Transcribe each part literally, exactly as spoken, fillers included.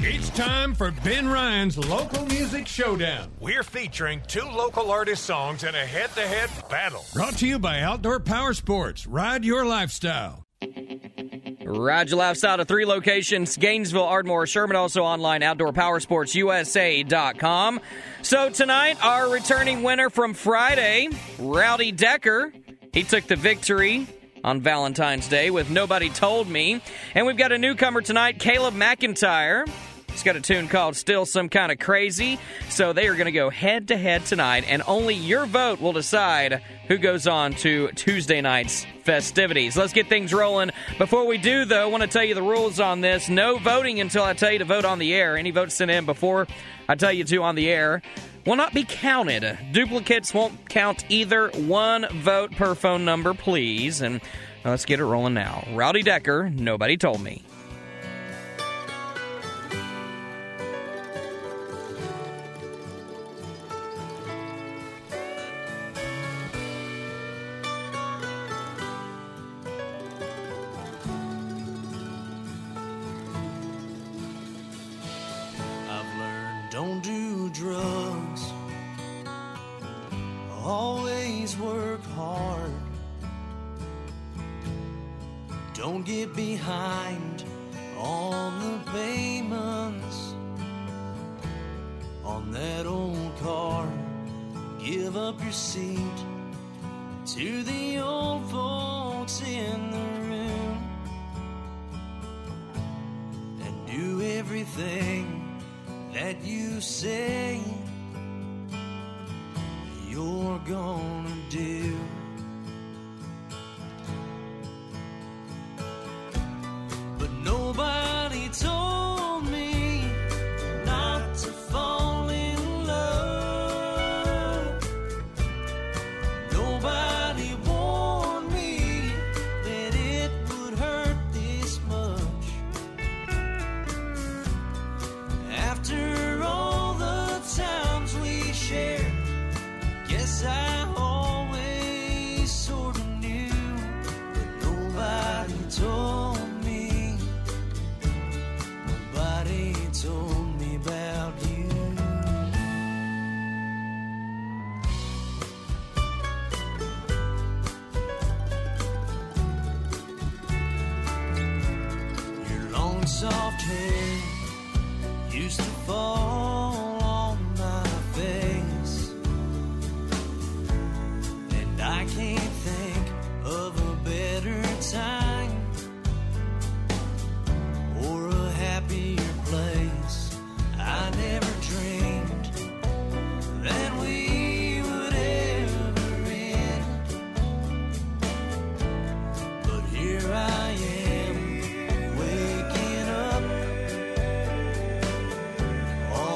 It's time for Ben Ryan's Local Music Showdown. We're featuring two local artist songs in a head-to-head battle. Brought to you by Outdoor Power Sports. Ride your lifestyle. Ride your lifestyle to three locations, Gainesville, Ardmore, Sherman, also online, outdoor power sports u s a dot com. So tonight, our returning winner from Friday, Rowdy Decker, he took the victory on Valentine's Day with Nobody Told Me. And we've got a newcomer tonight, Caleb McIntyre. He's got a tune called Still Some Kind of Crazy. So they are going to go head-to-head tonight, and only your vote will decide who goes on to Tuesday night's festivities. Let's get things rolling. Before we do, though, I want to tell you the rules on this. No voting until I tell you to vote on the air. Any votes sent in before I tell you to on the air will not be counted. Duplicates won't count either. One vote per phone number, please. And let's get it rolling now. Rowdy Decker, Nobody Told Me. Don't do drugs, always work hard. Don't get behind on the payments on that old car. Give up your seat to the old folks in the room and do everything that you say you're gonna do. But nobody told me not to fall in love. Nobody warned me that it would hurt this much. After all the times we shared, guess I always sort of knew, but nobody told me, nobody told me about you. Your long soft hair used to fall on my face, and I can't think of a better time or a happier place. I never dreamed that we would ever end, but here I am, waking up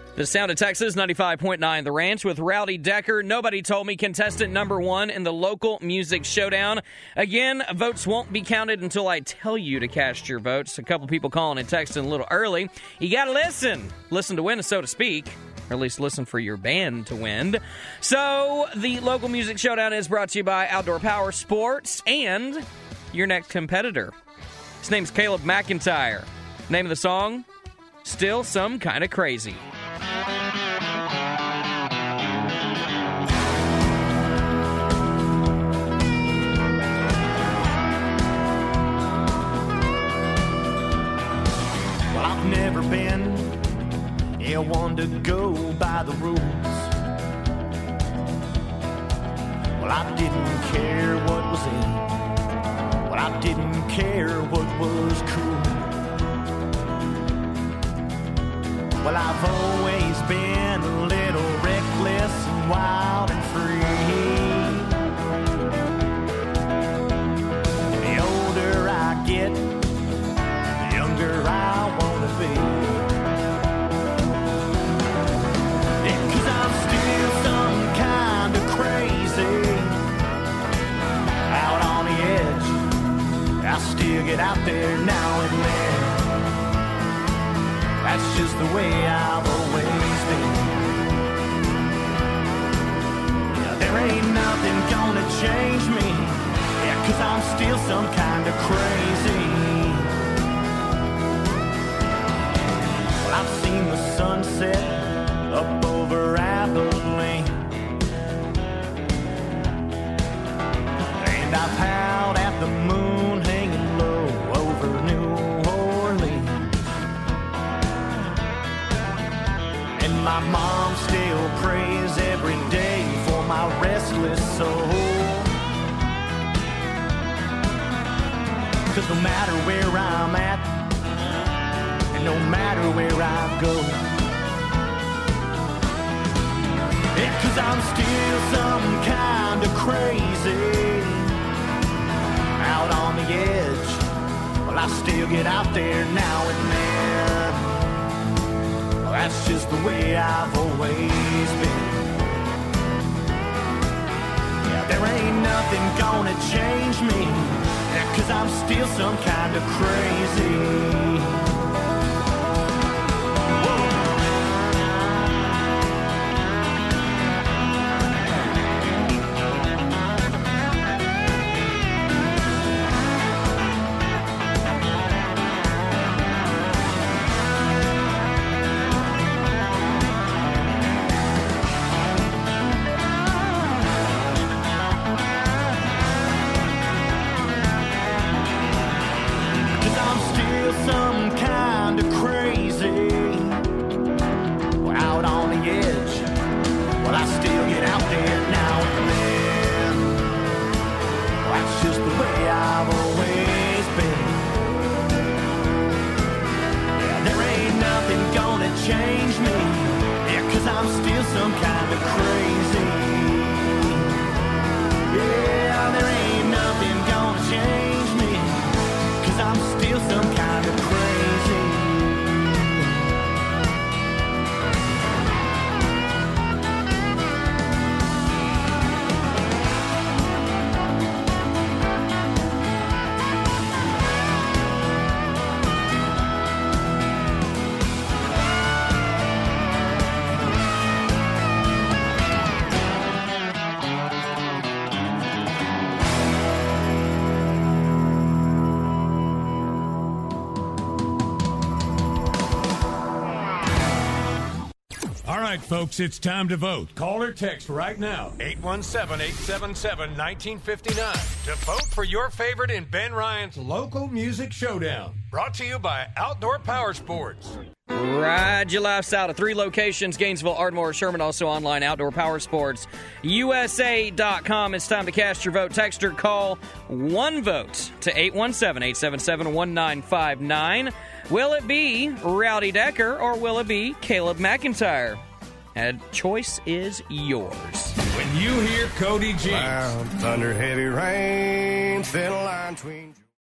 The Sound of Texas, ninety-five point nine The Ranch with Rowdy Decker. Nobody Told Me, contestant number one in the local music showdown. Again, votes won't be counted until I tell you to cast your votes. A couple people calling and texting a little early. You got to listen. Listen to win, so to speak. Or at least listen for your band to win. So, the local music showdown is brought to you by Outdoor Power Sports and your next competitor. His name's Caleb McIntyre. Name of the song? Still Some Kind of Crazy. Well, I've never been yeah, one to go by the rules. Well, I didn't care what was in. Well, I didn't care what was cool. Well, I've always been a little reckless and wild and free. The older I get, the younger I want to be. Yeah, 'cause I'm still some kind of crazy. Out on the edge, I still get out there now and then. That's just the way I've always been. Yeah, there ain't nothing gonna change me. Yeah, 'cause I'm still some kind of crazy. Well, I've seen the sunset up over Abilene, and I've howled at the moon hanging low over New Orleans. My mom still prays every day for my restless soul. 'Cause no matter where I'm at, and no matter where I go, yeah, 'cause I'm still some kind of crazy. Out on the edge, well, I still get out there now and then. That's just the way I've always been. Yeah, there ain't nothing gonna change me. Yeah, 'cause I'm still some kind of crazy. Some kind of crazy. Out on the edge, well, I still get out there now and then. Well, that's just the way I've always been. Yeah, there ain't nothing gonna change me. Yeah, 'cause I'm still some kind of crazy. Yeah, there ain't nothing gonna change me. 'Cause I'm still some kind of crazy. All right, folks, it's time to vote. Call or text right now. eight one seven, eight seven seven, one nine five nine to vote for your favorite in Ben Ryan's Local Music Showdown. Brought to you by Outdoor Power Sports. Ride your lifestyle to three locations, Gainesville, Ardmore, Sherman, also online, Outdoor Power Sports, U S A dot com. It's time to cast your vote. Text or call one vote to eight one seven, eight seven seven, one nine five nine. Will it be Rowdy Decker or will it be Caleb McIntyre? And choice is yours. When you hear Cody James. Loud thunder, heavy rain, thin line between...